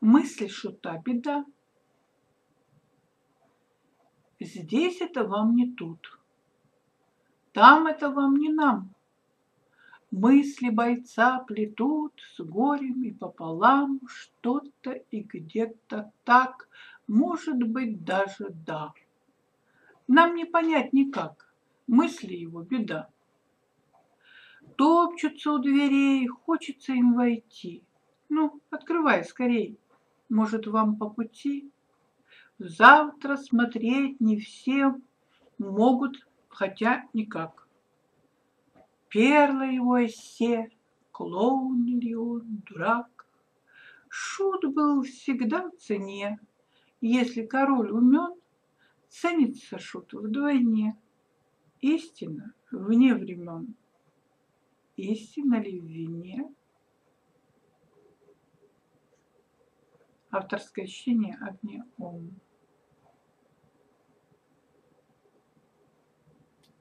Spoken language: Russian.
Мысли шута беда. Здесь это вам не тут, там это вам не нам. Мысли бойца плетут с горем и пополам что-то и где-то так, может быть, даже да. Нам не понять никак, мысли его беда. Топчутся у дверей, хочется им войти. Ну, открывай скорей, может, вам по пути. Завтра смотреть не все могут, хотя никак. Перла его эссе, клоун ли он, дурак. Шут был всегда в цене. Если король умен, ценится шут вдвойне. Истина вне времен. Истина ли в вине? Авторское чтение Агния Ом.